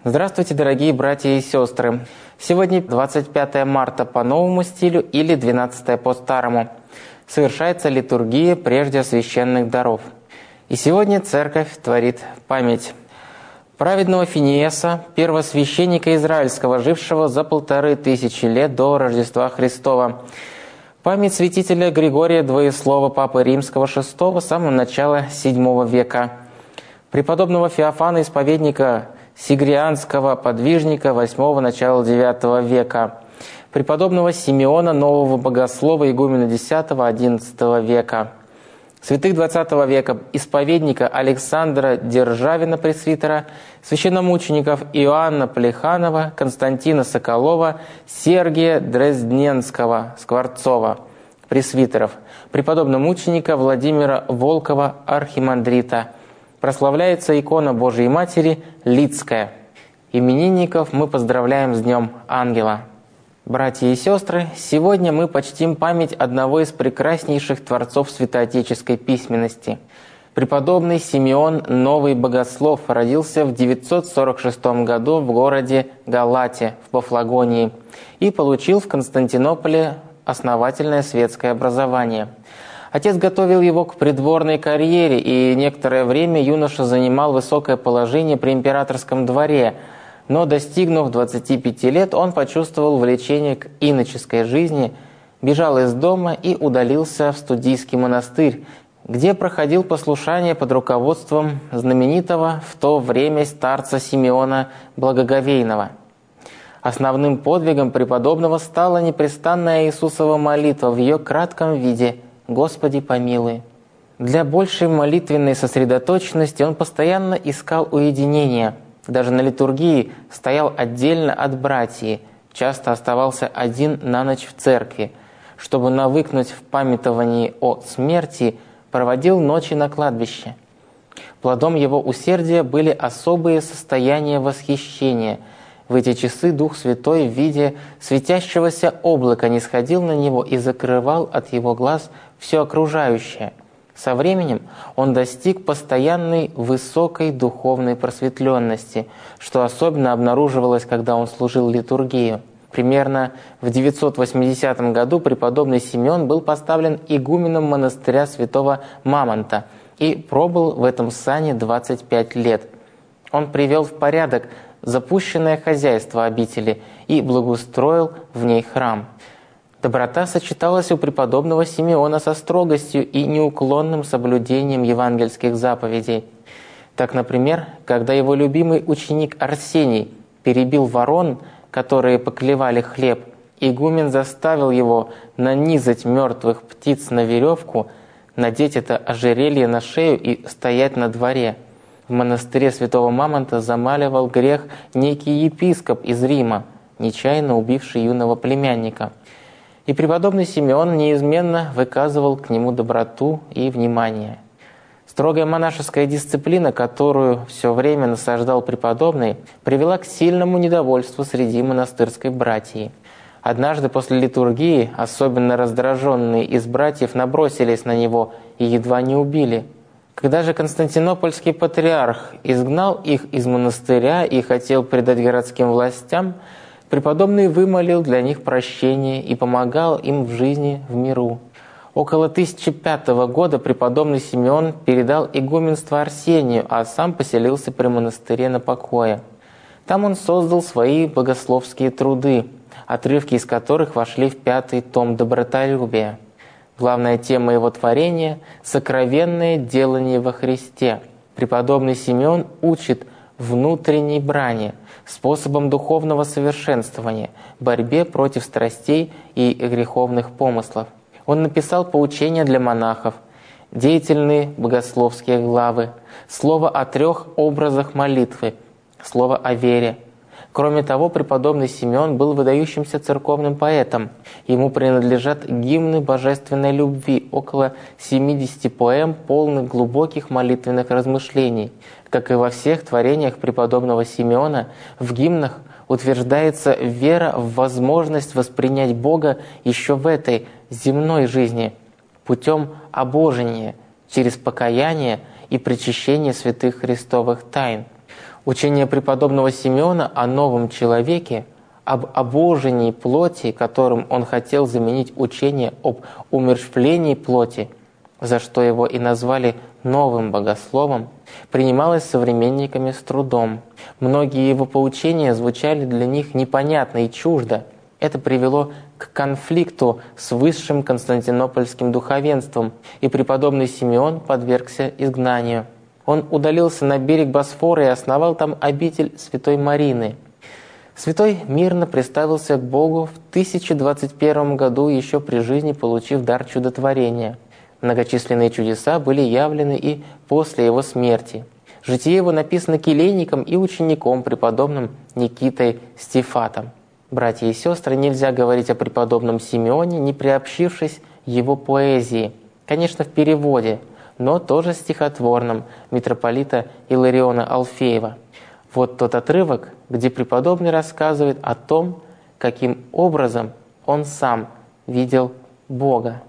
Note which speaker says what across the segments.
Speaker 1: Здравствуйте, дорогие братья и сестры! Сегодня 25 марта по новому стилю или 12 по старому. Совершается литургия прежде священных даров. И сегодня Церковь творит память праведного Финиеса, первосвященника израильского, жившего за 1500 лет до Рождества Христова. Память святителя Григория Двоеслова, папы Римского VI, с самого начала VII века. Преподобного Феофана, исповедника Сигрианского, подвижника 8 начала IX века. Преподобного Симеона, нового богослова, игумена X-XI века. Святых XX века, исповедника Александра Державина, пресвитера, священномучеников Иоанна Плеханова, Константина Соколова, Сергия Дрездненского, Скворцова, пресвитеров, преподобномученика Владимира Волкова, архимандрита. Прославляется икона Божией Матери Лидская. Именинников мы поздравляем с Днем Ангела. Братья и сестры, сегодня мы почтим память одного из прекраснейших творцов святоотеческой письменности. Преподобный Симеон Новый Богослов родился в 946 году в городе Галате в Пафлагонии и получил в Константинополе основательное светское образование. Отец готовил его к придворной карьере, и некоторое время юноша занимал высокое положение при императорском дворе, но, достигнув 25 лет, он почувствовал влечение к иноческой жизни, бежал из дома и удалился в студийский монастырь, где проходил послушание под руководством знаменитого в то время старца Симеона Благоговейного. Основным подвигом преподобного стала непрестанная Иисусова молитва в ее кратком виде «Господи, помилуй». Для большей молитвенной сосредоточенности он постоянно искал уединения. Даже на литургии стоял отдельно от братьев, часто оставался один на ночь в церкви, чтобы навыкнуть в памятовании о смерти, проводил ночи на кладбище. Плодом его усердия были особые состояния восхищения. В эти часы Дух Святой в виде светящегося облака нисходил на него и закрывал от его глаз все окружающее. Со временем он достиг постоянной высокой духовной просветленности, что особенно обнаруживалось, когда он служил литургию. Примерно в 980 году преподобный Симеон был поставлен игуменом монастыря святого Мамонта и пробыл в этом сане 25 лет. Он привел в порядок запущенное хозяйство обители и благоустроил в ней храм. Доброта сочеталась у преподобного Симеона со строгостью и неуклонным соблюдением евангельских заповедей. Так, например, когда его любимый ученик Арсений перебил ворон, которые поклевали хлеб, игумен заставил его нанизать мертвых птиц на веревку, надеть это ожерелье на шею и стоять на дворе. В монастыре святого Мамонта замаливал грех некий епископ из Рима, нечаянно убивший юного племянника. И преподобный Симеон неизменно выказывал к нему доброту и внимание. Строгая монашеская дисциплина, которую все время насаждал преподобный, привела к сильному недовольству среди монастырской братьи. Однажды после литургии особенно раздраженные из братьев набросились на него и едва не убили. Когда же константинопольский патриарх изгнал их из монастыря и хотел предать городским властям, преподобный вымолил для них прощение и помогал им в жизни в миру. Около 1005 года преподобный Симеон передал игуменство Арсению, а сам поселился при монастыре на покое. Там он создал свои богословские труды, отрывки из которых вошли в 5-й том «Добротолюбие». Главная тема его творения – сокровенное делание во Христе. Преподобный Симеон учит внутренней брани, способом духовного совершенствования, борьбе против страстей и греховных помыслов. Он написал поучения для монахов, деятельные богословские главы, слово о 3 образах молитвы, слово о вере. Кроме того, преподобный Симеон был выдающимся церковным поэтом. Ему принадлежат гимны божественной любви, около 70 поэм, полных глубоких молитвенных размышлений. Как и во всех творениях преподобного Симеона, в гимнах утверждается вера в возможность воспринять Бога еще в этой земной жизни, путем обожения, через покаяние и причащение святых христовых тайн. Учение преподобного Симеона о новом человеке, об обожении плоти, которым он хотел заменить учение об умерщвлении плоти, за что его и назвали новым богословом, принималось современниками с трудом. Многие его поучения звучали для них непонятно и чуждо. Это привело к конфликту с высшим константинопольским духовенством, и преподобный Симеон подвергся изгнанию. Он удалился на берег Босфора и основал там обитель Святой Марины. Святой мирно представился к Богу в 1021 году, еще при жизни получив дар чудотворения. Многочисленные чудеса были явлены и после его смерти. Житие его написано келейником и учеником преподобным Никитой Стефатом. Братья и сестры, нельзя говорить о преподобном Симеоне, не приобщившись его поэзии. Конечно, в переводе, но тоже стихотворном митрополита Илариона Алфеева. Вот тот отрывок, где преподобный рассказывает о том, каким образом он сам видел Бога.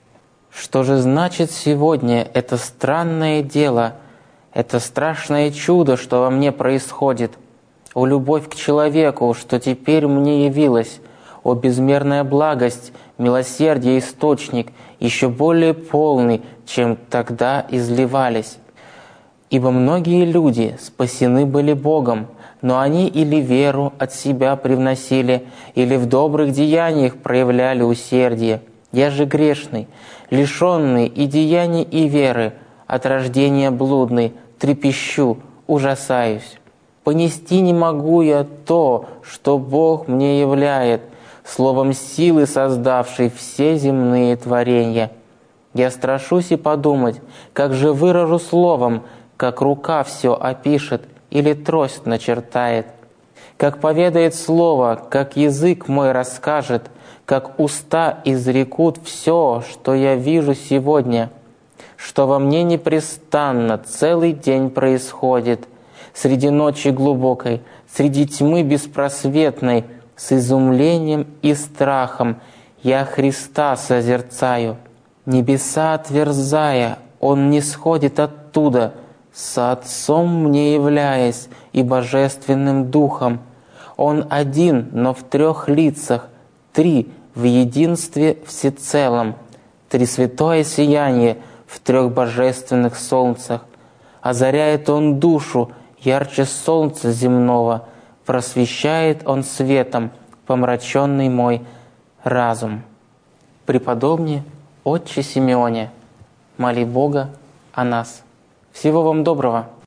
Speaker 1: Что же значит сегодня это странное дело, это страшное чудо, что во мне происходит? О любовь к человеку, что теперь мне явилась, о безмерная благость, милосердие источник, еще более полный, чем тогда изливались. Ибо многие люди спасены были Богом, но они или веру от себя привносили, или в добрых деяниях проявляли усердие. Я же грешный, лишенный и деяний, и веры, от рождения блудный, трепещу, ужасаюсь. Понести не могу я то, что Бог мне являет, словом силы создавшей все земные творения. Я страшусь и подумать, как же выражу словом, как рука все опишет или трость начертает, как поведает слово, как язык мой расскажет, как уста изрекут все, что я вижу сегодня, что во мне непрестанно целый день происходит, среди ночи глубокой, среди тьмы беспросветной, с изумлением и страхом я Христа созерцаю. Небеса отверзая, Он нисходит оттуда, со Отцом мне являясь и Божественным Духом. Он один, но в трех лицах, три в единстве всецелом, тресвятое сияние в трех божественных солнцах. Озаряет Он душу ярче солнца земного, просвещает Он светом помраченный мой разум. Преподобный Отче Симеоне, моли Бога о нас. Всего вам доброго!